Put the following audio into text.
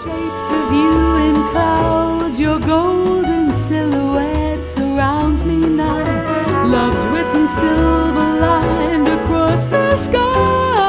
Shapes of you in clouds, your golden silhouette surrounds me now. Love's written silver lined across the sky.